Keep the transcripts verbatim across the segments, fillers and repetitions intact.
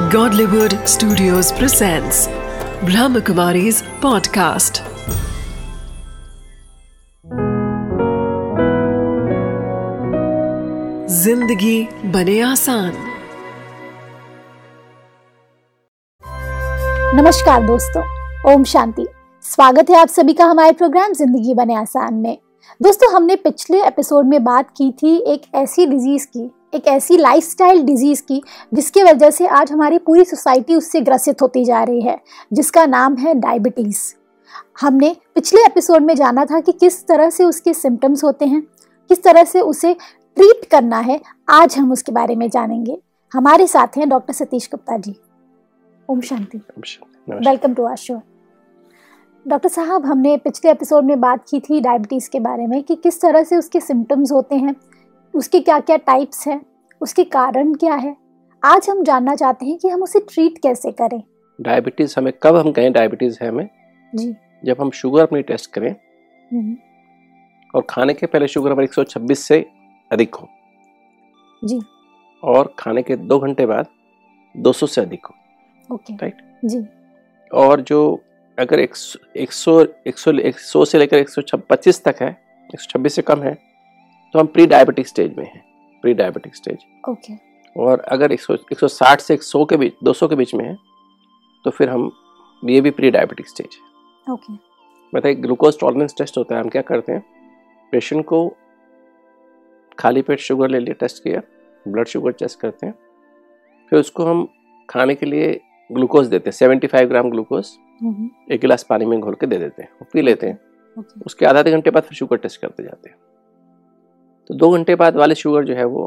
Godlywood Studios presents Brahmakumari's podcast. जिंदगी बने आसान। नमस्कार दोस्तों, ओम शांति। स्वागत है आप सभी का हमारे प्रोग्राम जिंदगी बने आसान में। दोस्तों, हमने पिछले एपिसोड में बात की थी एक ऐसी डिजीज की, एक ऐसी लाइफस्टाइल डिजीज की जिसकी वजह से आज हमारी पूरी सोसाइटी उससे ग्रसित होती जा रही है, जिसका नाम है डायबिटीज। हमने पिछले एपिसोड में जाना था कि किस तरह से उसके सिम्टम्स होते हैं, किस तरह से उसे ट्रीट करना है। आज हम उसके बारे में जानेंगे। हमारे साथ हैं डॉक्टर सतीश गुप्ता जी। ओम शांति। Welcome to our show. Doctor साहब, हमने पिछले एपिसोड में बात की थी डायबिटीज़ के बारे में कि किस तरह से उसके सिम्टम्स होते हैं, उसके क्या क्या टाइप्स हैं, उसके कारण क्या है। आज हम जानना चाहते हैं कि हम उसे ट्रीट कैसे करें। डायबिटीज़ हमें कब हम कहें डायबिटीज़ है हमें जी, जब हम शुगर अपनी टेस्ट करें और खाने के पहले शुगर हमारी एक सौ छब्बीस से अधिक हो जी, और खाने के दो घंटे बाद दो सौ से अधिक हो। ओके, राइट जी, और जो अगर एक सौ एक सौ एक सौ से लेकर एक सौ पच्चीस तक है, एक सौ छब्बीस से कम है, तो हम प्री डायबिटिक स्टेज में हैं, प्री डायबिटिक स्टेज। ओके, और अगर एक सौ साठ से एक सौ के बीच दो सौ के बीच में है तो फिर हम ये भी प्री डायबिटिक स्टेज है। ओके, मतलब एक ग्लूकोज टॉलरेंस टेस्ट होता है। हम क्या करते हैं, पेशेंट को खाली पेट शुगर ले लिया, टेस्ट किया, ब्लड शुगर टेस्ट करते हैं, फिर उसको हम खाने के लिए ग्लूकोज देते हैं, पचहत्तर ग्राम ग्लूकोज एक गिलास पानी में घोल के दे देते हैं, वो पी लेते हैं। ओके, उसके आधा आधे घंटे बाद फिर शुगर टेस्ट करते जाते हैं। तो दो घंटे बाद वाले शुगर जो है वो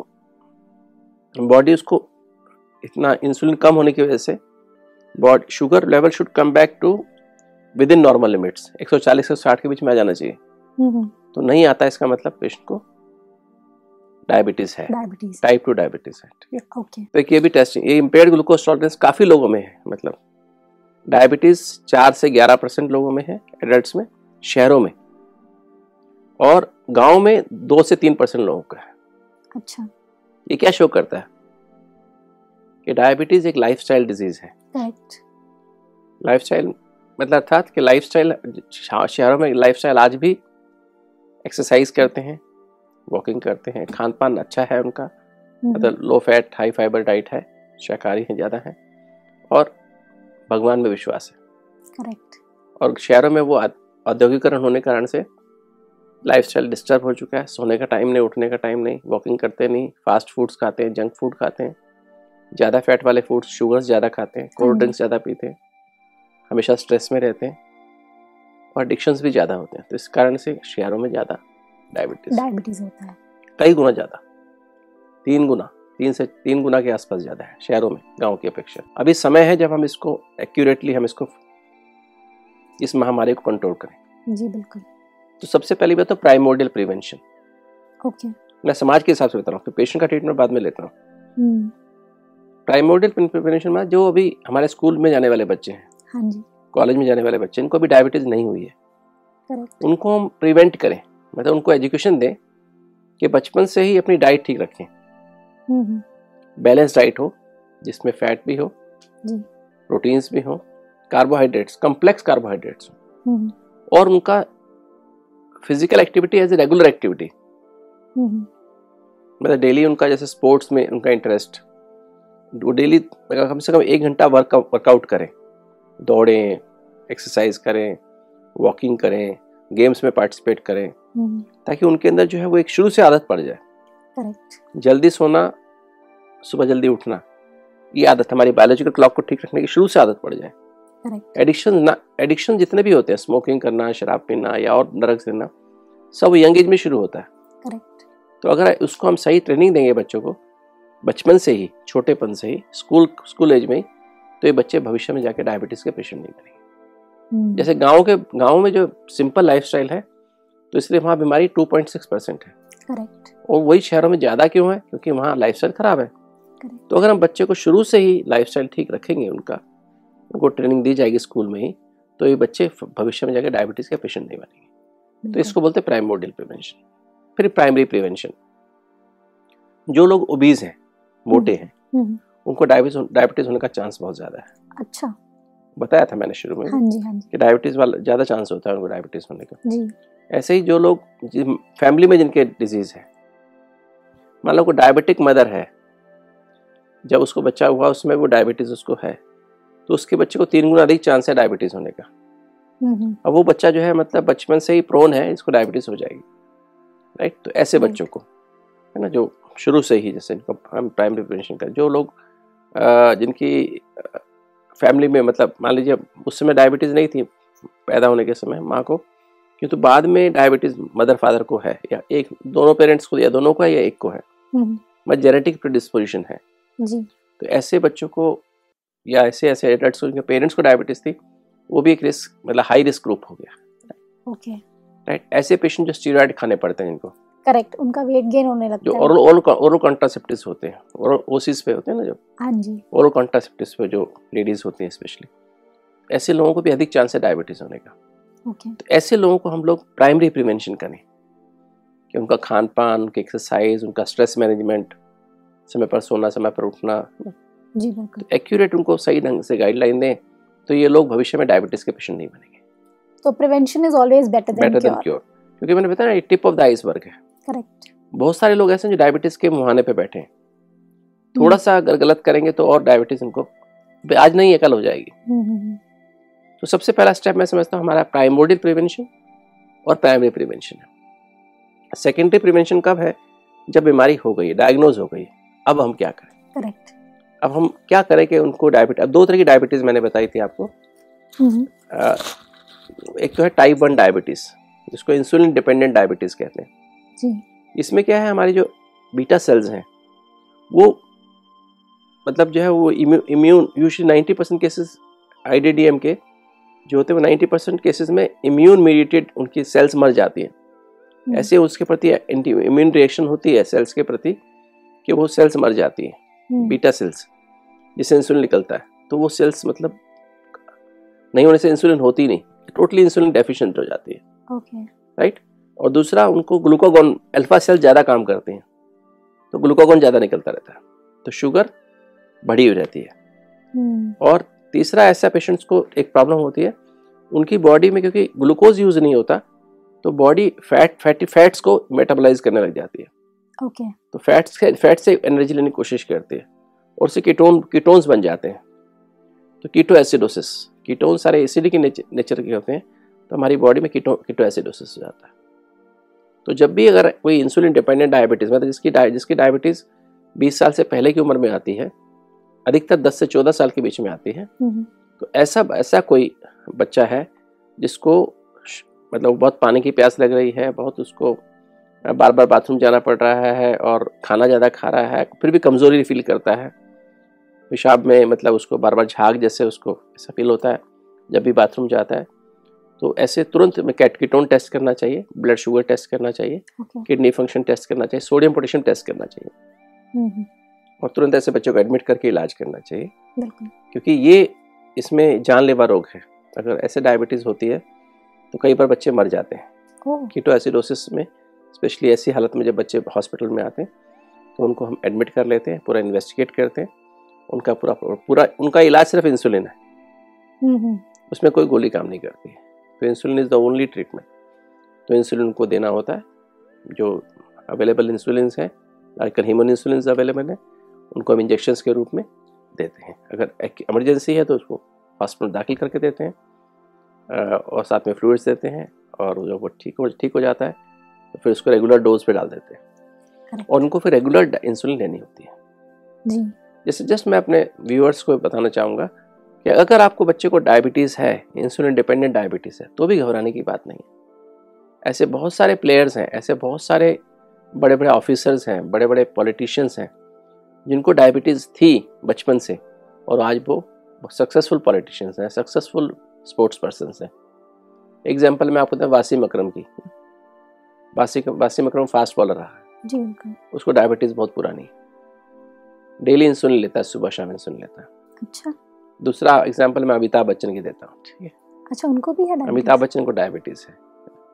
बॉडी उसको इतना इंसुलिन कम होने की वजह से body sugar level should come back to within normal limits, एक सौ चालीस से साठ के बीच में आ जाना चाहिए। तो नहीं आता, इसका मतलब पेशेंट को डायबिटीज है, डायबिटीज, टाइप टू डायबिटीज है। ठीक है, ओके, तो ये भी टेस्टिंग, ये इम्पेयर्ड ग्लूकोज टॉलरेंस काफी लोगों में है। मतलब डायबिटीज चार से ग्यारह परसेंट लोगों में है, एडल्ट्स में, शहरों में, और गांव में दो से तीन परसेंट लोगों का है। अच्छा, ये क्या शो करता है कि डायबिटीज एक लाइफस्टाइल डिजीज है। करेक्ट, लाइफस्टाइल मतलब अर्थात कि लाइफस्टाइल, शहरों में लाइफस्टाइल आज भी एक्सरसाइज करते हैं, वॉकिंग करते हैं, खान पान अच्छा है उनका, मतलब low fat high fibre diet है, शाकाहारी है ज़्यादा है, और भगवान में विश्वास है। करेक्ट, और शहरों में वो औद्योगिकरण होने के कारण से लाइफस्टाइल डिस्टर्ब हो चुका है। सोने का टाइम नहीं, उठने का टाइम नहीं, वॉकिंग करते नहीं, फास्ट फूड्स खाते हैं, जंक फूड खाते हैं, ज़्यादा फैट वाले फूड्स, शुगर्स ज़्यादा खाते हैं, कोल्ड ड्रिंक्स ज़्यादा पीते हैं, हमेशा स्ट्रेस में रहते हैं, और एडिक्शंस भी ज़्यादा होते हैं। तो इस कारण से शहरों में ज़्यादा डायबिटीज डायबिटीज होता है, कई गुना ज़्यादा, तीन गुना तीन से तीन गुना के आसपास ज़्यादा है शहरों में गाँव की अपेक्षा। अभी समय है जब हम इसको एक्यूरेटली हम इसको इस महामारी को कंट्रोल करें। जी बिल्कुल। तो सबसे पहली बात तो प्राइमोर्डियल प्रिवेंशन। ओके, मैं समाज के हिसाब से बता रहा हूँ, तो पेशेंट का ट्रीटमेंट बाद में लेता हूँ। प्राइमोर्डियल प्रिवेंशन में जो अभी हमारे स्कूल में जाने वाले बच्चे हैं, हाँ जी, कॉलेज में जाने वाले बच्चे, इनको अभी डायबिटीज नहीं हुई है, करेक्ट, उनको हम प्रिवेंट करें, मतलब उनको एजुकेशन दें कि बचपन से ही अपनी डाइट ठीक रखें, बैलेंस डाइट हो जिसमें फैट भी हो जी, प्रोटीन्स भी हो, कार्बोहाइड्रेट्स, कॉम्प्लेक्स कार्बोहाइड्रेट्स हो, और उनका physical activity as a regular activity, मतलब डेली उनका जैसे स्पोर्ट्स में उनका इंटरेस्ट, वो डेली कम से कम एक घंटा वर्क वर्कआउट करें, दौड़ें, एक्सरसाइज करें, वॉकिंग करें, गेम्स में पार्टिसिपेट करें, ताकि उनके अंदर जो है वो एक शुरू से आदत पड़ जाए। करेक्ट, जल्दी सोना, सुबह जल्दी उठना, ये आदत हमारी बायोलॉजिकल क्लॉक को ठीक रखने की शुरू से आदत पड़ जाए। एडिक्शन ना एडिक्शन जितने भी होते हैं, स्मोकिंग करना, शराब पीना या और ड्रग्स लेना, सब यंग एज में शुरू होता है। करेक्ट, तो अगर उसको हम सही ट्रेनिंग देंगे बच्चों को बचपन से ही, छोटेपन से ही, स्कूल स्कूल एज में ही, तो ये बच्चे भविष्य में जाके डायबिटीज के पेशेंट नहीं बनेंगे। जैसे गाँव के गाँव में जो सिंपल लाइफस्टाइल है, तो इसलिए वहाँ बीमारी टू पॉइंट सिक्स परसेंट है। करेक्ट, और वही शहरों में ज़्यादा क्यों है? क्योंकि वहाँ लाइफस्टाइल खराब है। करेक्ट, तो अगर हम बच्चे को शुरू से ही लाइफस्टाइल ठीक रखेंगे, उनका उनको ट्रेनिंग दी जाएगी स्कूल में ही, तो ये बच्चे भविष्य में जाकर डायबिटीज के पेशेंट नहीं बनेंगे। तो इसको बोलते हैं प्राइमोर्डियल प्रिवेंशन। फिर प्राइमरी प्रिवेंशन, जो लोग ओबीज हैं, मोटे हैं, उनको डायबिटीज डायबिटीज होने का चांस बहुत ज़्यादा है। अच्छा, बताया था मैंने शुरू में हाँ जी हाँ जी कि डायबिटीज़ वाला ज़्यादा चांस होता है उनको डायबिटीज़ होने का। जी। ऐसे ही जो लोग फैमिली में जिनके डिजीज़ है, मान लो को डायबिटिक मदर है, जब उसको बच्चा हुआ उसमें वो डायबिटीज़ उसको है, तो उसके बच्चे को तीन गुना अधिक चांस है डायबिटीज़ होने का। अब वो बच्चा जो है मतलब बचपन से ही प्रोन है, इसको डायबिटीज़ हो जाएगी, राइट। तो ऐसे Right. बच्चों को है ना, जो शुरू से ही जैसे इनको हम प्राइमरी प्रिवेंशन कर, जो लोग अ, जिनकी फैमिली में मतलब मान लीजिए उस समय डायबिटीज़ नहीं थी पैदा होने के समय माँ को, किंतु बाद में डायबिटीज़ मदर फादर को है, या एक दोनों पेरेंट्स को, या दोनों को है, या एक को है, बट जेनेटिक प्रेडिस्पोजिशन है जी। तो ऐसे बच्चों को या ऐसे ऐसे एडल्ट्स को जिनके पेरेंट्स को डायबिटीज़ थी, वो भी एक रिस्क मतलब हाई रिस्क ग्रुप हो गया, ओके, राइट। ऐसे पेशेंट जो स्टीरॉयड खाने पड़ते हैं जिनको, करेक्ट, उनका वेट गेन होने लगता जो है। ओरल ओरल ओरल कॉन्ट्रासेप्टिव्स होते हैं, ओरल ओसिस पे होते हैं ना, जो हाँ जी, ओरल कॉन्ट्रासेप्टिव्स पे जो लेडीज होती हैं स्पेशली, ऐसे लोगों को भी अधिक चांस है डायबिटीज़ होने का। ओके, तो ऐसे लोगों को हम लोग प्राइमरी प्रिवेंशन करें कि उनका खान पान, उनकी एक्सरसाइज, उनका स्ट्रेस मैनेजमेंट, समय पर सोना, समय पर उठना, जी बिल्कुल। एक्यूरेट उनको सही ढंग से गाइडलाइन दें, तो ये लोग भविष्य में डायबिटीज़ के पेशेंट नहीं बनेंगे। तो prevention is always better than better than cure. Cure, क्योंकि मैंने बताया ये टिप ऑफ द आइसबर्ग है। करेक्ट। बहुत सारे लोग ऐसे हैं जो डायबिटीज़ के मुहाने पे बैठे हैं, थोड़ा सा अगर गलत करेंगे तो और डायबिटीज़ उनको आज नहीं है कल हो जाएगी। तो सबसे पहला स्टेप मैं समझता हूँ हमारा प्राइमोर्डियल प्रिवेंशन और प्राइमरी प्रिवेंशन है। सेकेंडरी प्रिवेंशन कब है? जब बीमारी हो गई, डायग्नोज हो गई, अब हम क्या करें? करेक्ट। अब हम क्या करें कि उनको डायबिटीज, अब दो तरह की डायबिटीज़ मैंने बताई थी आपको। आ, एक तो है टाइप वन डायबिटीज़, जिसको इंसुलिन डिपेंडेंट डायबिटीज़ कहते हैं जी। इसमें क्या है, हमारी जो बीटा सेल्स हैं वो मतलब जो है वो immune, usually ninety percent cases I D D M के जो होते हैं वो नाइन्टी परसेंट केसेस में इम्यून मीडिएटेड उनकी सेल्स मर जाती हैं। ऐसे उसके प्रति एंटी इम्यून रिएक्शन होती है सेल्स के प्रति कि वो सेल्स मर जाती हैं, बीटा सेल्स, जिससे इंसुलिन निकलता है। तो वो सेल्स मतलब नहीं होने से इंसुलिन होती नहीं, टोटली इंसुलिन डेफिशिएंट हो जाती है, ओके, राइट। और दूसरा, उनको ग्लूकागॉन, अल्फा सेल ज़्यादा काम करते हैं तो ग्लूकागॉन ज़्यादा निकलता रहता है, तो शुगर बढ़ी हुई रहती है। और तीसरा, ऐसा पेशेंट्स को एक प्रॉब्लम होती है, उनकी बॉडी में क्योंकि ग्लूकोज यूज नहीं होता तो बॉडी फैट फैटी फैट्स को मेटाबोलाइज करने लग जाती है। ओके। तो फैट्स से फैट से एनर्जी लेने की कोशिश करती है और उससे कीटोन कीटोन्स बन जाते हैं। तो कीटो एसिडोसिस, कीटोन सारे एसिडिक नेचर, नेचर के होते हैं, तो हमारी बॉडी में कीटो कीटो एसिडोसिस हो जाता है। तो जब भी अगर कोई इंसुलिन डिपेंडेंट डायबिटीज़, मतलब जिसकी जिसकी डायबिटीज़ बीस साल से पहले की उम्र में आती है, अधिकतर दस से चौदह साल के बीच में आती है, तो ऐसा ऐसा कोई बच्चा है जिसको मतलब बहुत पानी की प्यास लग रही है, बहुत उसको बार बार बाथरूम जाना पड़ रहा है और खाना ज़्यादा खा रहा है, फिर भी कमज़ोरी फील करता है, पेशाब में मतलब उसको बार बार झाग जैसे उसको ऐसा फील होता है जब भी बाथरूम जाता है। तो ऐसे तुरंत में कैट कीटोन टेस्ट करना चाहिए, ब्लड शुगर टेस्ट करना चाहिए, okay. किडनी फंक्शन टेस्ट करना चाहिए, सोडियम पोटेशियम टेस्ट करना चाहिए, और तुरंत ऐसे बच्चों को एडमिट करके इलाज करना चाहिए, क्योंकि ये इसमें जानलेवा रोग है। अगर ऐसे डायबिटीज़ होती है तो कई बार बच्चे मर जाते हैं। कीटो एसिडोसिस में स्पेशली ऐसी हालत में जब बच्चे हॉस्पिटल में आते हैं तो उनको हम एडमिट कर लेते हैं, पूरा इन्वेस्टिगेट करते हैं, उनका पूरा पूरा उनका इलाज सिर्फ इंसुलिन है, उसमें कोई गोली काम नहीं करती है। तो insulin is the only treatment. तो इंसुलिन को देना होता है, जो अवेलेबल इंसुलिन हैं, आजकल ह्यूमन इंसुलिन अवेलेबल है, उनको हम इंजेक्शंस के रूप में देते हैं। अगर इमरजेंसी है तो उसको हॉस्पिटल दाखिल करके देते हैं और साथ में फ्लूइड्स देते हैं, और जब वो ठीक हो ठीक हो जाता है तो फिर उसको रेगुलर डोज पे डाल देते हैं, और उनको फिर रेगुलर इंसुलिन लेनी होती है जी। जैसे जस्ट मैं अपने व्यूअर्स को बताना चाहूँगा कि अगर आपको बच्चे को डायबिटीज़ है, इंसुलिन डिपेंडेंट डायबिटीज़ है, तो भी घबराने की बात नहीं है। ऐसे बहुत सारे प्लेयर्स हैं, ऐसे बहुत सारे बड़े बड़े ऑफिसर्स हैं, बड़े बड़े पॉलिटिशियंस हैं जिनको डायबिटीज़ थी बचपन से, और आज वो सक्सेसफुल पॉलिटिशियंस हैं, सक्सेसफुल स्पोर्ट्स पर्सन्स हैं। एग्जाम्पल मैं आपको बताऊँ वासीम अकरम की। वासी वासीम अकरम फास्ट बॉलर रहा है जी, उसको डायबिटीज़ बहुत पुरानी, डेली इंसुलिन लेता है, सुबह शाम इंसुलिन लेता है। अच्छा। दूसरा एग्जाम्पल मैं अमिताभ बच्चन की देता हूँ, ठीक है। अच्छा, उनको भी है डायबिटीज? अमिताभ बच्चन को डायबिटीज़ है।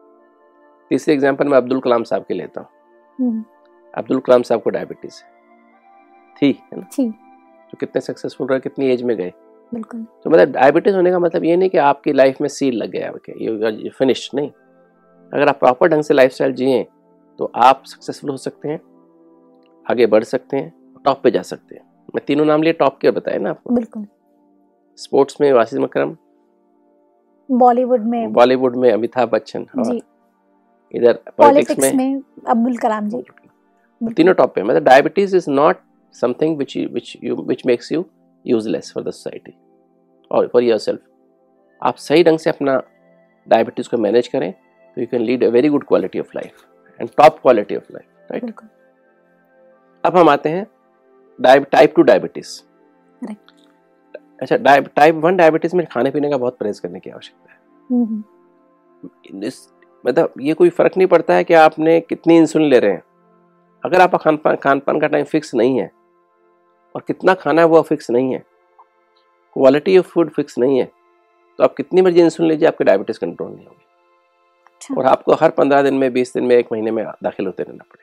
तीसरे एग्जाम्पल मैं अब्दुल कलाम साहब के लेता हूँ। अब्दुल कलाम साहब को डायबिटीज़ है, थी है ना, थी। तो कितने सक्सेसफुल रहे, कितनी एज में गए। बिल्कुल। तो मतलब डायबिटीज होने का मतलब ये नहीं कि आपकी लाइफ में सील लग गया, ओके ये फिनिश नहीं। अगर आप प्रॉपर ढंग से लाइफस्टाइल जिए तो आप सक्सेसफुल हो सकते हैं, आगे बढ़ सकते हैं, टॉप पे जा सकते हैं। मैं तीनों नाम लिए टॉप के बताए ना आपको। बिल्कुल। स्पोर्ट्स में वासिम अकरम, बॉलीवुड में बॉलीवुड में अमिताभ बच्चन, और जी, इधर पॉलिटिक्स पॉलिटिक्स में में अब्दुल कलाम जी। तीनों टॉप पे। मतलब diabetes is not something which which you which makes you useless for the society और फॉर योरसेल्फ। आप सही ढंग से अपना डायबिटीज को मैनेज करें तो you can lead a very good quality of life and top quality of life, right. बिल्कुल। अब हम आते हैं टाइप टू डायबिटीज। अच्छा, टाइप वन डायबिटीज में खाने पीने का बहुत परहेज करने की आवश्यकता है। हम्म। इस मतलब ये कोई फर्क नहीं पड़ता है कि आपने कितनी इंसुलिन ले रहे हैं, अगर आपका खान पान खान पान का टाइम फिक्स नहीं है और कितना खाना है वो फिक्स नहीं है, क्वालिटी ऑफ फूड फिक्स नहीं है, तो आप कितनी मर्जी इंसुलिन लीजिए आपके डायबिटीज कंट्रोल नहीं होगी। अच्छा। और आपको हर पंद्रह दिन में, बीस दिन में, एक महीने में दाखिल होते रहना पड़ेगा।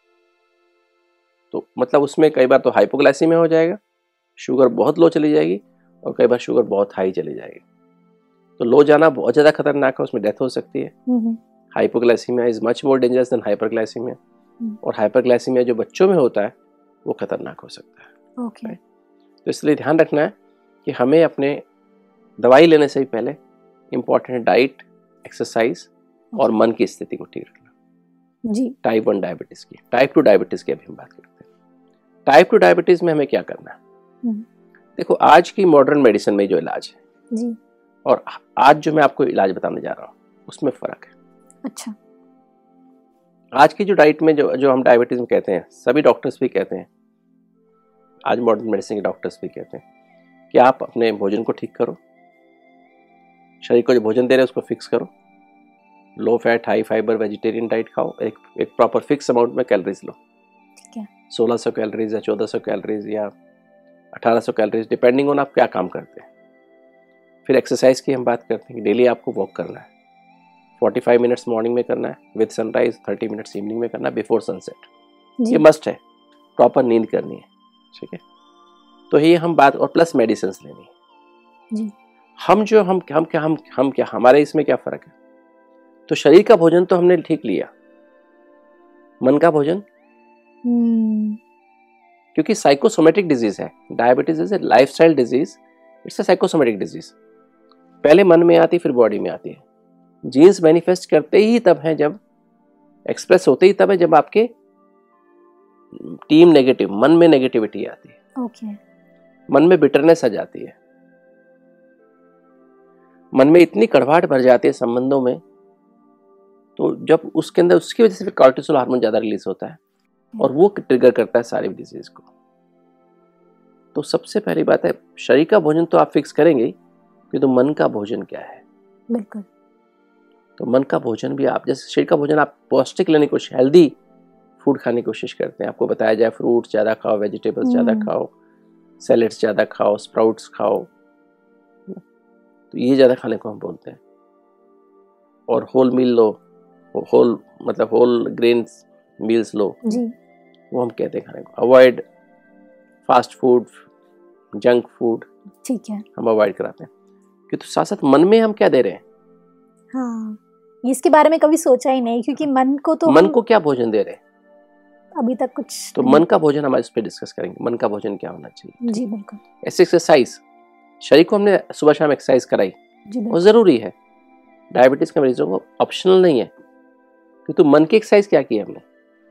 तो मतलब उसमें कई बार तो हाइपोग्लाइसीमिया हो जाएगा, शुगर बहुत लो चली जाएगी, और कई बार शुगर बहुत हाई चली जाएगी। तो लो जाना बहुत ज़्यादा खतरनाक है, उसमें डेथ हो सकती है। Hypoglycaemia is much more dangerous than hyperglycaemia. और हाइपरग्लाइसीमिया जो बच्चों में होता है वो खतरनाक हो सकता है। ओके। तो इसलिए ध्यान रखना है कि हमें अपने दवाई लेने से भी पहले इम्पोर्टेंट डाइट, एक्सरसाइज और मन की स्थिति को ठीक रखना जी। टाइप वन डायबिटीज की। टाइप टू डायबिटीज की अभी हम बात करते हैं। टाइप टू डायबिटीज में हमें क्या करना है? देखो, आज की मॉडर्न मेडिसिन में जो इलाज है जी, और आज जो मैं आपको इलाज बताने जा रहा हूँ उसमें फर्क है। अच्छा। आज की जो डाइट में जो जो हम डायबिटीज में कहते हैं, सभी डॉक्टर्स भी कहते हैं, आज मॉडर्न मेडिसिन के डॉक्टर्स भी कहते हैं कि आप अपने भोजन को ठीक करो, शरीर को जो भोजन दे रहे हैं उसको फिक्स करो, low fat, high fibre, vegetarian diet खाओ, एक एक प्रॉपर फिक्स अमाउंट में कैलोरीज लो। ठीक है। सोलह सौ कैलोरीज या चौदह सौ कैलोरीज या अठारह सौ कैलोरीज, डिपेंडिंग ऑन आप क्या काम करते हैं। फिर एक्सरसाइज की हम बात करते हैं कि डेली आपको वॉक करना है, पैंतालीस मिनट्स मॉर्निंग में करना है विद सनराइज, तीस मिनट्स इवनिंग में करना है बिफोर सनसेट। ये मस्ट है। प्रॉपर नींद करनी है, ठीक है। तो ये हम बात, और प्लस मेडिसिन लेनी है जी। हम जो हम हम क्या हम हम क्या हमारे इसमें क्या फर्क है? तो शरीर का भोजन तो हमने ठीक लिया, मन का भोजन, हम्म। क्योंकि साइकोसोमेटिक डिजीज है diabetes, is a lifestyle disease, it's a psychosomatic disease. पहले मन में आती फिर बॉडी में आती है। जीन्स मैनिफेस्ट करते ही तब है जब, एक्सप्रेस होते ही तब है जब आपके टीम नेगेटिव, मन में नेगेटिविटी आती है। ओके। मन में बिटरनेस आ जाती है, मन में इतनी कड़वाहट भर जाती है संबंधों में, तो जब उसके अंदर, उसकी वजह से फिर कॉर्टिसोल हार्मोन ज्यादा रिलीज होता है और वो ट्रिगर करता है सारी डिजीज को। तो सबसे पहली बात है, शरीर का भोजन तो आप फिक्स करेंगे कि तो मन का भोजन क्या है? बिल्कुल। तो मन का भोजन भी आप, जैसे शरीर का भोजन आप पौष्टिक लेने की कोशिश, हेल्दी फूड खाने की कोशिश करते हैं, आपको बताया जाए फ्रूट्स ज़्यादा खाओ, वेजिटेबल्स ज़्यादा खाओ, सैलेड्स ज़्यादा खाओ, स्प्राउट्स खाओ, तो ये ज़्यादा खाने को हम बोलते हैं। और होल मील लो, होल मतलब होल ग्रेन्स मील्स लो जी, वो हम कहते हैं खाने को। Avoid fast food, junk food, ठीक है। हम अवॉइड कराते हैं कि तो साथ साथ मन में हम क्या दे रहे हैं? हाँ, इसके बारे में कभी सोचा ही नहीं, क्योंकि मन को तो मन को क्या भोजन दे रहे हैं अभी तक कुछ तो मन का भोजन हम इस पे डिस्कस करेंगे, मन का भोजन क्या होना चाहिए। जी बिल्कुल। ऐसे एक्सरसाइज, शरीर को हमने सुबह शाम एक्सरसाइज कराई, जी वो जरूरी है, डायबिटीज के मरीजों को ऑप्शनल नहीं है। कि तो मन की एक्सरसाइज क्या की हमने,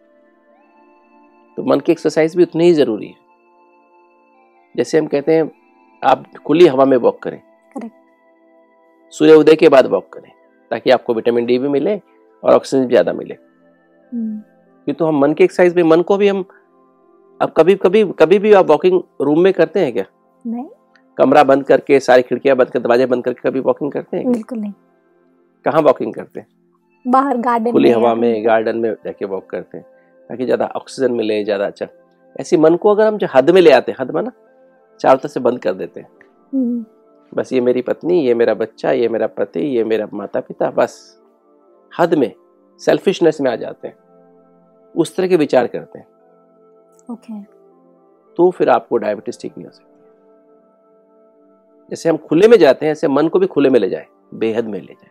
तो मन की एक्सरसाइज भी उतनी ही जरूरी है। जैसे हम कहते हैं आप खुली हवा में वॉक करें, करेक्ट, सूर्य उदय के बाद वॉक करें, ताकि आपको विटामिन डी भी मिले और ऑक्सीजन ज्यादा मिले। कि तो हम मन की एक्सरसाइज भी, मन को भी हम, अब कभी कभी कभी भी आप वॉकिंग रूम में करते हैं क्या? नहीं, कमरा बंद करके, सारी खिड़कियां बंद कर, दरवाजे बंद करके कभी वॉकिंग करते हैं? बिल्कुल नहीं। कहाँ वॉकिंग करते हैं? बाहर गार्डन, खुली हवा में, गार्डन में जाके वॉक करते हैं ताकि ज्यादा ऑक्सीजन मिले, ज्यादा अच्छा। ऐसी मन को अगर हम जो हद में ले आते हैं, हद में ना चारों तरफ से बंद कर देते हैं, बस ये मेरी पत्नी, ये मेरा बच्चा, ये मेरा पति, ये मेरा माता पिता, बस हद में, सेल्फिशनेस में आ जाते हैं, उस तरह के विचार करते हैं। ओके। तो फिर आपको डायबिटीज ठीक नहीं हो सकती। जैसे हम खुले में जाते हैं, ऐसे मन को भी खुले में ले जाए, बेहद में ले जाए।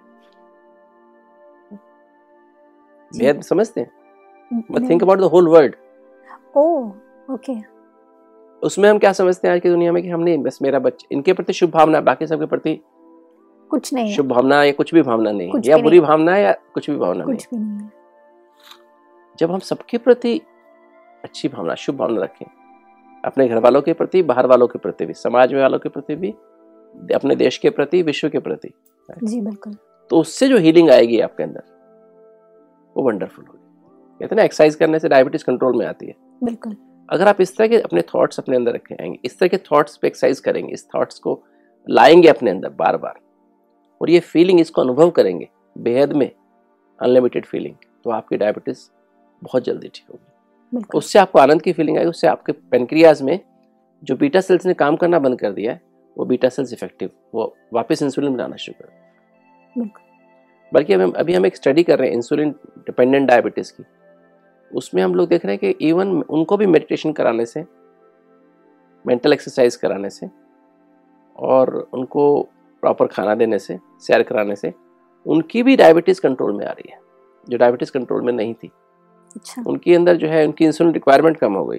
बेहद समझते हैं, but think about the whole world. Oh okay. उसमें हम क्या समझते हैं आज की दुनिया में कि हमने बस मेरा बच्चा, इनके प्रति शुभ भावना, बाकी सबके प्रति कुछ नहीं, शुभ भावना या कुछ भी भावना नहीं, या बुरी भावना या कुछ भी भावना कुछ नहीं। भी नहीं। जब हम सबके प्रति अच्छी भावना, शुभ भावना रखें, अपने घर वालों के प्रति, बाहर वालों के प्रति भी, समाज में वालों के प्रति भी, अपने देश के प्रति, विश्व के प्रति, जी बिल्कुल, तो उससे जो हीलिंग आएगी आपके अंदर वो वंडरफुल होगी। कहते हैं ना, एक्सरसाइज करने से डायबिटीज कंट्रोल में आती है। बिल्कुल। अगर आप इस तरह के अपने थॉट्स अपने अंदर रखे आएंगे, इस तरह के थॉट्स पे एक्सरसाइज करेंगे, इस थॉट्स को लाएंगे अपने अंदर बार बार, और ये फीलिंग, इसको अनुभव करेंगे बेहद में, अनलिमिटेड फीलिंग, तो आपकी डायबिटीज बहुत जल्दी ठीक होगी। उससे आपको आनंद की फीलिंग आएगी, उससे आपके पेनक्रियाज में जो बीटा सेल्स ने काम करना बंद कर दिया है, वो बीटा सेल्स इफेक्टिव, वो वापस इंसुलिन बनाना शुरू कर। बल्कि अभी अभी हम एक स्टडी कर रहे हैं इंसुलिन डिपेंडेंट डायबिटीज की। उसमें हम लोग देख रहे हैं कि इवन उनको भी मेडिटेशन कराने से, मेंटल एक्सरसाइज कराने से, और उनको प्रॉपर खाना देने से, सैर कराने से, उनकी भी डायबिटीज कंट्रोल में आ रही है, जो डायबिटीज कंट्रोल में नहीं थी। अच्छा। उनके अंदर जो है, उनकी इंसुलिन रिक्वायरमेंट कम हो गई।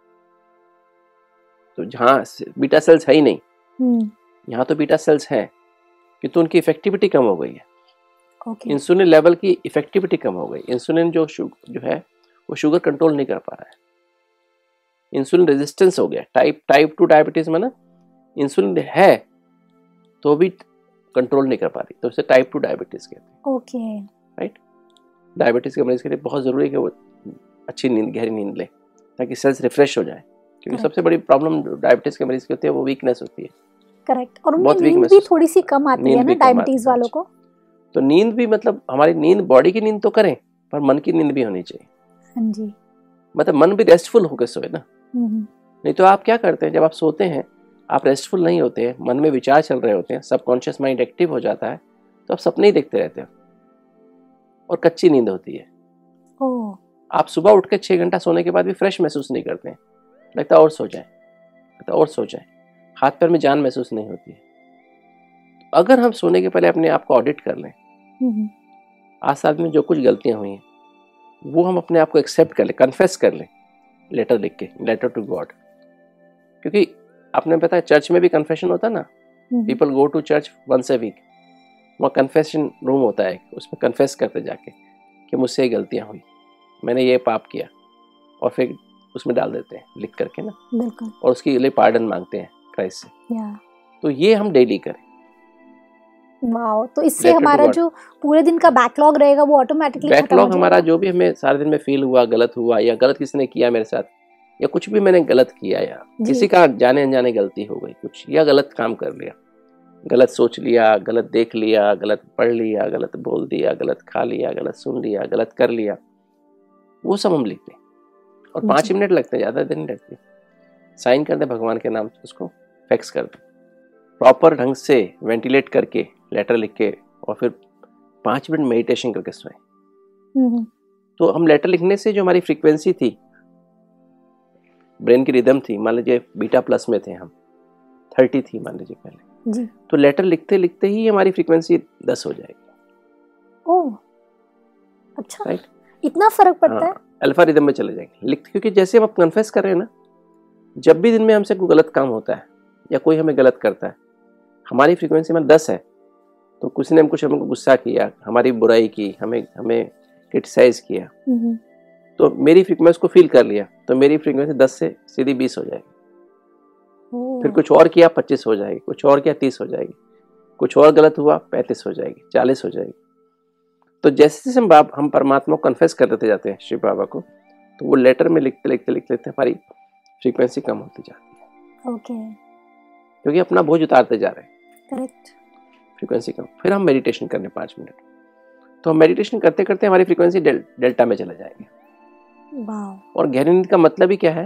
तो जहाँ बीटा सेल्स है ही नहीं, यहाँ तो बीटा सेल्स हैं, किंतु उनकी इफेक्टिविटी कम हो गई है। okay. इंसुलिन लेवल की इफेक्टिविटी कम हो गई। इंसुलिन जो जो है वो शुगर कंट्रोल नहीं कर पा रहा है, इंसुलिन रेजिस्टेंस हो गया। टाइप टाइप टू डायबिटीज में ना इंसुलिन है तो भी कंट्रोल नहीं कर पा रही, तो उसे टाइप टू डायबिटीज कहते हैं। Okay, right. डायबिटीज के मरीज के लिए बहुत जरूरी है कि वो अच्छी नींद, गहरी नींद ले, ताकि सेल्स रिफ्रेश हो जाए, क्योंकि सबसे बड़ी प्रॉब्लम डायबिटीज के मरीज की होती है वो वीकनेस होती है। करेक्ट। और उनमें नींद भी थोड़ी सी कम आती है ना डायबिटीज वालों को। तो नींद भी, मतलब हमारी नींद, बॉडी की नींद तो करें, पर मन की नींद भी होनी चाहिए। हाँ जी। मतलब मन भी रेस्टफुल होकर सोए ना। नहीं तो आप क्या करते हैं, जब आप सोते हैं आप रेस्टफुल नहीं होते हैं, मन में विचार चल रहे होते हैं, सबकॉन्शियस माइंड एक्टिव हो जाता है, तो आप सपने ही देखते रहते हो और कच्ची नींद होती है। ओह। आप सुबह उठ के छह घंटा सोने के बाद भी फ्रेश महसूस नहीं करते हैं, लगता है और सो जाए, लगता है और सो जाए, हाथ पैर में जान महसूस नहीं होती है। तो अगर हम सोने के पहले अपने आप को ऑडिट कर लें, आज साल में जो कुछ गलतियां हुई हैं वो हम अपने आप को एक्सेप्ट कर लें, कन्फेस कर लें, लेटर लिख के, लेटर टू गॉड। क्योंकि आपने पता है चर्च में भी कन्फेशन होता है ना, people go to church once a week, वहाँ कन्फेशन रूम होता है, उसमें कन्फेस करते जाके कि मुझसे ये गलतियां हुई, मैंने ये पाप किया, और फिर उसमें डाल देते हैं लिख करके ना, बिल्कुल, और उसके लिए पार्डन मांगते हैं क्राइस्ट से। या। तो ये हम डेली करें। वाओ। तो इससे हमारा जो पूरे दिन का बैकलॉग रहेगा वो ऑटोमेटिकली खत्म हो जाएगा। बैकलॉग हमारा जो भी हमें सारे दिन में फील हुआ, गलत हुआ, या गलत किसी ने किया मेरे साथ, या कुछ भी मैंने गलत किया, या किसी का जाने अनजाने गलती हो गई कुछ, या गलत काम कर लिया, गलत सोच लिया, गलत देख लिया, गलत पढ़ लिया, गलत बोल दिया, गलत खा लिया, गलत सुन लिया, गलत कर लिया, वो सब हम लिखते हैं। और पाँच मिनट लगते हैं, ज़्यादा दिन नहीं लगते। साइन कर दे भगवान के नाम से, उसको फैक्स कर दे प्रॉपर ढंग से, वेंटिलेट करके, लेटर लिख के, और फिर पाँच मिनट मेडिटेशन करके सोएं। तो हम लेटर लिखने से जो हमारी फ्रीक्वेंसी थी, ब्रेन की रिदम थी, मान लीजिए बीटा प्लस में थे हम, थर्टी थी मान लीजिए पहले जी, तो लेटर लिखते लिखते ही हमारी फ्रीक्वेंसी दस हो जाएगी। ओह अच्छा, राइट, इतना फर्क पड़ता हाँ, है। अल्फा रिदम में चले जाएंगे लिखते, क्योंकि जैसे हम कन्फेस कर रहे हैं ना, जब भी दिन में हमसे कोई गलत काम होता है या कोई हमें गलत करता है, हमारी फ्रीक्वेंसी में दस है, तो किसी ने कुछ हमको गुस्सा किया, हमारी बुराई की, हमें हमें क्रिटिसाइज किया, तो मेरी फ्रीक्वेंसी को फील कर लिया, तो मेरी फ्रीक्वेंसी दस से सीधी बीस हो जाएगी। फिर कुछ और किया पच्चीस हो जाएगी, कुछ और किया तीस हो जाएगी, कुछ और गलत हुआ पैंतीस हो जाएगी, चालीस हो जाएगी। तो जैसे जैसे हम बाप हम परमात्मा को कन्फेस कर देते जाते हैं शिव बाबा को, तो वो लेटर में लिखते लिखते लिखते लिखते हमारी फ्रीक्वेंसी कम होती जाती है। ओके, क्योंकि अपना बोझ उतारते जा रहे हैं। करेक्ट, फ्रीक्वेंसी कम। फिर हम मेडिटेशन करने पाँच मिनट, तो हम मेडिटेशन करते करते हमारी फ्रीक्वेंसी डेल, डेल्टा में चले जाएंगे। वाह। और गहरी नींद का मतलब ही क्या है,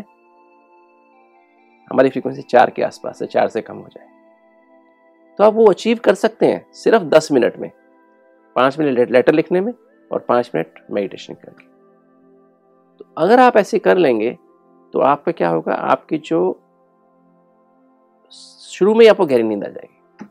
हमारी फ्रीक्वेंसी चार के आसपास है, चार से कम हो जाए, तो आप वो अचीव कर सकते हैं सिर्फ दस मिनट में, पाँच मिनट लेटर लिखने में और पाँच मिनट मेडिटेशन करके। तो अगर आप ऐसे कर लेंगे तो आप पे क्या होगा, आपकी जो शुरू में ही आपको गहरी नींद आ जाएगी।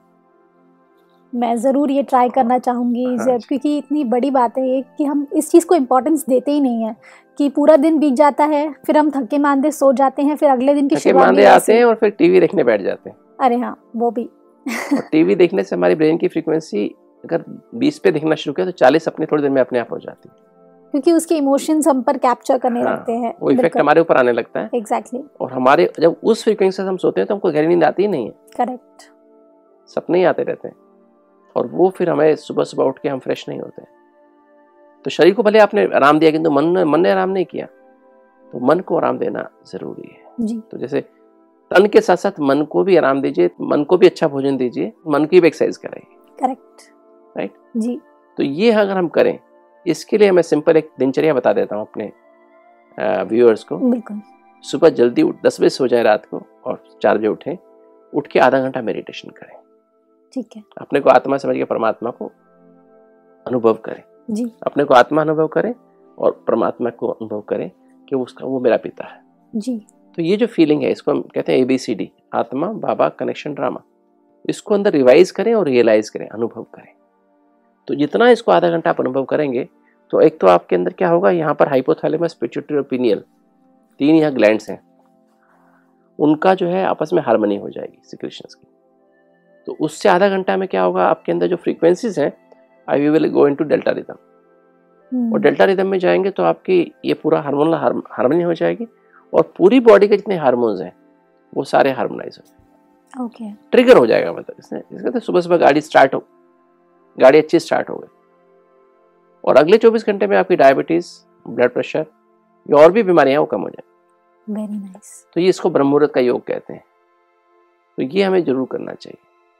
मैं ज़रूर ये ट्राई करना चाहूँगी। हाँ जब क्योंकि इतनी बड़ी बात है ये कि हम इस चीज़ को इम्पोर्टेंस देते ही नहीं है कि पूरा दिन बीत जाता है, फिर हम थके मांदे सो जाते हैं, फिर अगले दिन की थके शुरुआत मांदे भी आते ऐसे- हैं और फिर टीवी देखने बैठ जाते हैं। अरे हाँ, वो भी और टीवी देखने से हमारी ब्रेन की फ्रीक्वेंसी अगर बीस पे दिखना शुरू किया तो चालीस अपनी थोड़ी देर में अपने आप हो जाती है, क्योंकि उसके इमोशंस हम पर कैप्चर करने हाँ, लगते हैं। वो इफेक्ट हमारे ऊपर आने लगता है। एग्जैक्टली, और हमारे जब उस फ्रीक्वेंसी से हम सोते हैं तो हमको गहरी नींद आती ही नहीं है, करेक्ट। सपने ही आते रहते हैं, और वो फिर हमें सुबह सुबह उठ के हम फ्रेश नहीं होते हैं। तो शरीर को भले आपने आराम दिया किंतु मन ने मन ने आराम नहीं किया, तो मन को आराम देना जरूरी है जी। तो जैसे तन के साथ साथ मन को भी आराम दीजिए, मन को भी अच्छा भोजन दीजिए, मन की भी एक्सरसाइज कराइए, करेक्ट, राइट जी। तो ये अगर हम करें, इसके लिए मैं सिंपल एक दिनचर्या बता देता हूँ अपने व्यूअर्स को। बिल्कुल। सुबह जल्दी उठ, दस बजे सो जाए रात को और चार बजे उठें, उठ के आधा घंटा मेडिटेशन करें, ठीक है अपने को आत्मा समझ के परमात्मा को अनुभव करें, जी। अपने को आत्मा अनुभव करें और परमात्मा को अनुभव करें कि उसका वो मेरा पिता है जी। तो ये जो फीलिंग है इसको हम कहते हैं एबीसीडी, आत्मा बाबा कनेक्शन ड्रामा। इसको अंदर रिवाइज करें और रियलाइज करें, अनुभव करें। तो जितना इसको आधा घंटा आप अनुभव करेंगे तो एक तो आपके अंदर क्या होगा, यहाँ पर हाइपोथैलेमस पिट्यूटरी और पिनियल तीन यहाँ ग्लैंड्स हैं, उनका जो है आपस में हार्मनी हो जाएगी सिक्रेशंस की। तो उससे आधा घंटा में क्या होगा, आपके अंदर जो फ्रीक्वेंसीज हैं I we will go into delta rhythm, और डेल्टा रिदम में जाएंगे तो आपकी ये पूरा हार्मोनल हार्मनी हो जाएगी और पूरी बॉडी के जितने हार्मोन्स हैं वो सारे हार्मोनाइज हो जाएंगे। ओके, ट्रिगर हो जाएगा, मतलब इसने इसका तो सुबह सुबह गाड़ी स्टार्ट हो गाड़ी अच्छी स्टार्ट हो गई, और अगले चौबीस घंटे में आपकी डायबिटीज, ब्लड प्रेशर या और भी बीमारियां वो कम हो जाए। Very nice. तो ये इसको ब्रह्म मुहूर्त का योग कहते हैं। तो ये हमें जरूर करना चाहिए।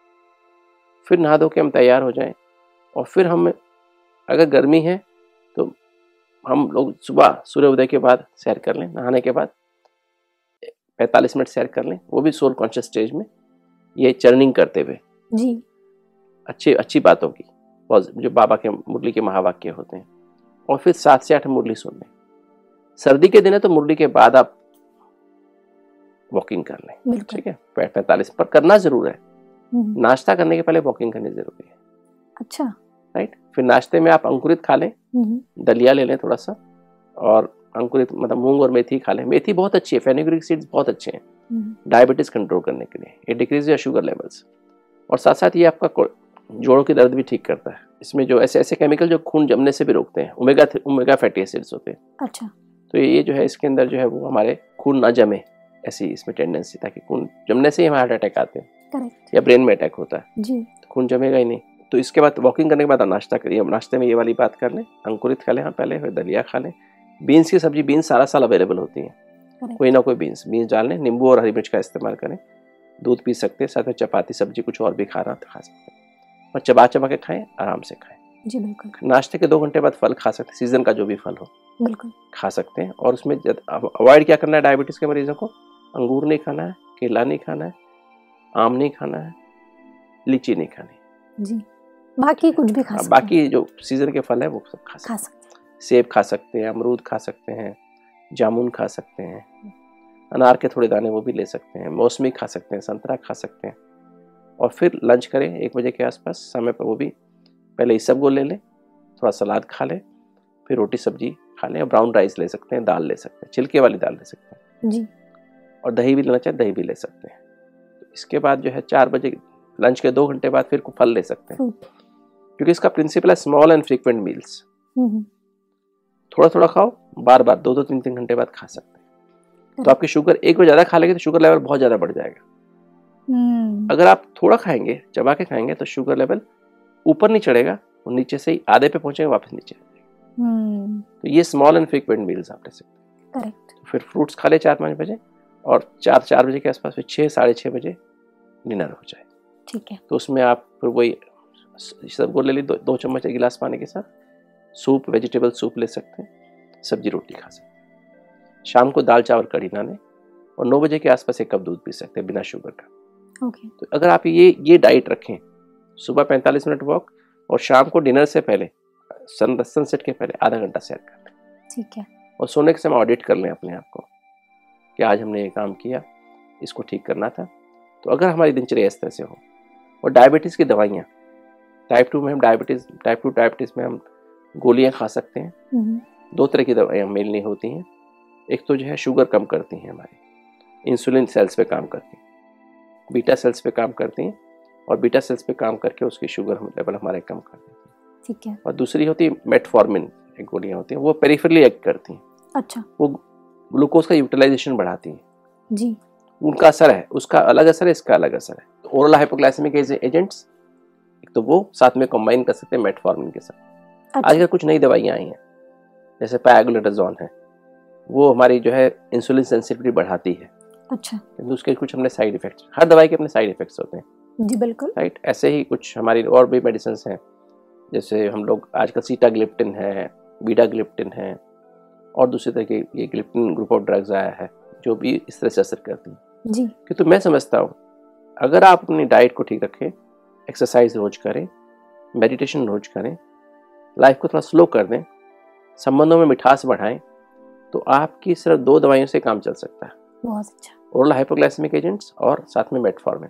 फिर नहा धो के हम तैयार हो जाएं, और फिर हम अगर गर्मी है तो हम लोग सुबह सूर्योदय के बाद सैर कर लें, नहाने के बाद पैंतालीस मिनट सैर कर लें, वो भी सोल कॉन्शियस स्टेज में, ये चर्निंग करते हुए जी, अच्छी अच्छी बातों की, जो बाबा के मुरली के महावाक्य होते हैं, और फिर सात से आठ मुरली सुन लें। सर्दी के दिन है तो मुरली के बाद आप वॉकिंग कर लें, ठीक है, पैंतालीस पर करना जरूर है। नाश्ता करने के पहले वॉकिंग करनी जरूरी है। अच्छा, राइट। फिर नाश्ते में आप अंकुरित खा लें, दलिया ले लें थोड़ा सा, और अंकुरित मतलब मूंग और मेथी खा लें। मेथी बहुत अच्छी है, फेनुग्रीक सीड्स बहुत अच्छे हैं डायबिटीज कंट्रोल करने के लिए, ये डिक्रीज या शुगर लेवल्स, और साथ साथ ये आपका जोड़ों की दर्द भी ठीक करता है। इसमें जो ऐसे ऐसे केमिकल जो खून जमने से भी रोकते हैं, ओमेगा ओमेगा फैटी एसिड्स होते हैं। अच्छा, तो ये जो है इसके अंदर जो है वो हमारे खून ना जमे, ऐसी इसमें टेंडेंसी, ताकि खून जमने से ही हमें हार्ट अटैक आते हैं। करेक्ट, या ब्रेन में अटैक होता है जी, तो खून जमेगा ही नहीं। तो इसके बाद वॉकिंग करने के बाद नाश्ता करिए, नाश्ते में ये वाली बात कर लें, अंकुरित खा लें हाँ पहले, फिर दलिया खा लें। बीन्स की सब्जी, बीन्स सारा साल अवेलेबल होती हैं, कोई ना कोई बीन्स बीन्स डाल लें, नींबू और हरी मिर्च का इस्तेमाल करें, दूध पी सकते हैं, साथ में चपाती सब्जी कुछ और भी खाना तो खा सकते हैं, और चबा चबा के खाएं, आराम से खाएं जी, बिल्कुल। नाश्ते के दो घंटे बाद फल खा सकते हैं, सीजन का जो भी फल हो बिल्कुल खा सकते हैं। और उसमें अवॉइड क्या करना है, डायबिटीज के मरीजों को अंगूर नहीं खाना है, केला नहीं खाना है, आम नहीं खाना है, लीची नहीं खानी जी, बाकी कुछ भी खा सकते हैं। बाकी जो सीजन के फल है वो सब खा सकते हैं, सेब खा सकते हैं, अमरूद खा सकते हैं, जामुन खा सकते हैं, अनार के थोड़े दाने वो भी ले सकते हैं, मौसमी खा सकते हैं, संतरा खा सकते हैं। और फिर लंच करें एक बजे के आसपास समय पर, वो भी पहले इसबगोल ले लें, थोड़ा सलाद खा लें, फिर रोटी सब्जी खा लें, ब्राउन राइस ले सकते हैं, दाल ले सकते हैं, छिलके वाली दाल ले सकते हैं जी, और दही भी लेना चाहे दही भी ले सकते हैं। तो इसके बाद जो है चार बजे लंच के दो घंटे बाद फिर फल ले सकते हैं, क्योंकि इसका प्रिंसिपल है स्मॉल एंड फ्रीक्वेंट मील्स। थोड़ा थोड़ा खाओ, बार बार दो दो तीन तीन घंटे बाद खा सकते हैं। तो आपकी शुगर एक बार ज्यादा खा लेंगे तो शुगर लेवल बहुत ज्यादा बढ़ जाएगा। अगर आप थोड़ा खाएंगे, चबा के खाएंगे, तो शुगर लेवल ऊपर नहीं चढ़ेगा, वो नीचे से ही आधे पे पहुंचेगा, वापस नीचे आ जाएगा। तो ये स्मॉल एंड फ्रीक्वेंट मील्स आप ले सकते हैं। तो फिर फ्रूट्स खा ले चार पाँच बजे, और चार चार बजे के आसपास फिर छः साढ़े छः बजे डिनर हो जाए, ठीक है। तो उसमें आप फिर वही सबको ले ली, दो, दो चम्मच गिलास पानी के साथ सूप, वेजिटेबल सूप ले सकते हैं, सब्जी रोटी खा सकते हैं। शाम को दाल चावल कढ़ी ना लें, और नौ बजे के आसपास एक कप दूध पी सकते हैं बिना शुगर का। ओके। तो अगर आप ये ये डाइट रखें, सुबह पैंतालीस मिनट वॉक, और शाम को डिनर से पहले सन सनसेट के पहले आधा घंटा सैर कर लें, ठीक है। और सोने के समय ऑडिट कर लें अपने आप को कि आज हमने ये काम किया, इसको ठीक करना था। तो अगर हमारी दिनचर्या इस तरह से हो, और डायबिटीज़ की दवाइयाँ, टाइप टू में हम डायबिटीज़ टाइप टू डायबिटीज़ में हम गोलियाँ खा सकते हैं। दो तरह की दवाइयाँ मेनली होती हैं। एक तो जो है शुगर कम करती हैं, हमारी इंसुलिन सेल्स पे काम करती हैं, बीटा सेल्स पे काम करती हैं, और बीटा सेल्स पे काम करके उसकी शुगर लेवल हमारे कम कर देती हैं। ठीक है। और दूसरी होती है मेटफॉर्मिन, एक गोलियाँ होती हैं, वो पेरिफेरली एक्ट करती हैं। अच्छा। वो ग्लूकोज का यूटिलाइजेशन बढ़ाती हैं जी। उनका असर है, उसका अलग असर है, इसका अलग असर है। तो ओरल हाइपोग्लाइसेमिक एजेंट्स एक तो वो साथ में कंबाइन कर सकते हैं मेटफॉर्मिन के साथ। अच्छा। आजकल कुछ नई दवाइयाँ आई हैं, जैसे पैराग्लिटाजोन है, वो हमारी जो है इंसुलिन सेंसिटिविटी बढ़ाती है। अच्छा। किंतु उसके कुछ हमने साइड इफेक्ट्स, हर दवाई के अपने साइड इफेक्ट्स होते हैं। जी बिल्कुल। राइट। ऐसे ही कुछ हमारी और भी मेडिसिन हैं, जैसे हम लोग आजकल सीटाग्लिप्टिन है, बीटाग्लिप्टिन है, और दूसरी तरह के ये ग्लिप्टिन ग्रुप ऑफ ड्रग्स आया है जो भी इस तरह से असर करती हैं। जी। कि तो मैं समझता हूँ अगर आप अपनी डाइट को ठीक रखें, एक्सरसाइज रोज करें, मेडिटेशन रोज करें, लाइफ को थोड़ा स्लो कर दें, संबंधों में मिठास बढ़ाएं, तो आपकी सिर्फ दो दवाइयों से काम चल सकता है। बहुत अच्छा। ओरल हाइपोग्लाइसेमिक एजेंट्स और साथ में मेटफॉर्मिन।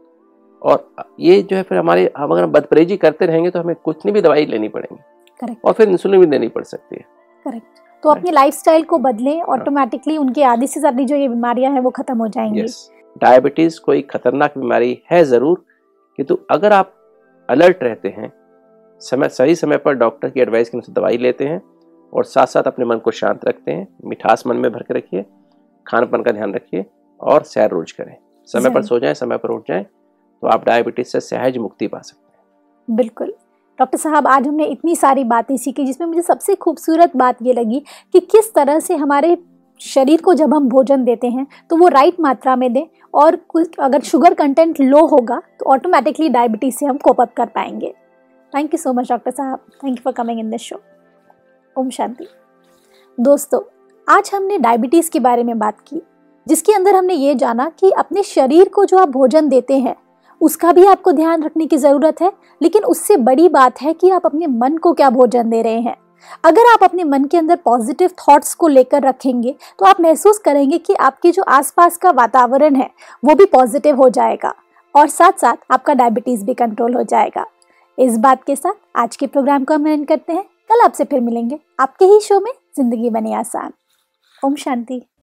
और ये जो है फिर हमारे, हम अगर बदपरहेजी करते रहेंगे तो हमें कुछ नहीं भी दवाई लेनी पड़ेंगी। करेक्ट। और फिर इंसुलिन भी देनी पड़ सकती है। करेक्ट। तो अपनी लाइफस्टाइल को बदलें, ऑटोमेटिकली उनकी आधी से ज्यादा जो ये बीमारियां हैं वो खत्म हो जाएंगी। yes. डायबिटीज कोई खतरनाक बीमारी है जरूर, किंतु अगर आप अलर्ट रहते हैं, समय सही समय पर डॉक्टर की एडवाइस के अनुसार दवाई लेते हैं, और साथ साथ अपने मन को शांत रखते हैं, मिठास मन में भर के रखिए, खान पान का ध्यान रखिए, और सैर रोज करें, समय पर सो जाएं, समय पर उठ जाएं, तो आप डायबिटीज से सहज मुक्ति पा सकते हैं। बिल्कुल। डॉक्टर साहब, आज हमने इतनी सारी बातें सीखी, जिसमें मुझे सबसे खूबसूरत बात ये लगी कि किस तरह से हमारे शरीर को जब हम भोजन देते हैं तो वो राइट मात्रा में दें, और कुछ अगर शुगर कंटेंट लो होगा तो ऑटोमेटिकली डायबिटीज से हम कोप अप कर पाएंगे। Thank you so much doctor साहब, thank you for coming in this show. ओम शांति। दोस्तों, आज हमने डायबिटीज़ के बारे में बात की, जिसके अंदर हमने ये जाना कि अपने शरीर को जो आप भोजन देते हैं उसका भी आपको ध्यान रखने की ज़रूरत है, लेकिन उससे बड़ी बात है कि आप अपने मन को क्या भोजन दे रहे हैं। अगर आप अपने मन के अंदर पॉजिटिव थॉट्स को लेकर रखेंगे तो आप महसूस करेंगे कि आपके जो आसपास का वातावरण है वो भी पॉजिटिव हो जाएगा, और साथ साथ आपका डायबिटीज़ भी कंट्रोल हो जाएगा। इस बात के साथ आज के प्रोग्राम को हम एंड करते हैं। कल आपसे फिर मिलेंगे आपके ही शो में जिंदगी बने आसान। ओम शांति।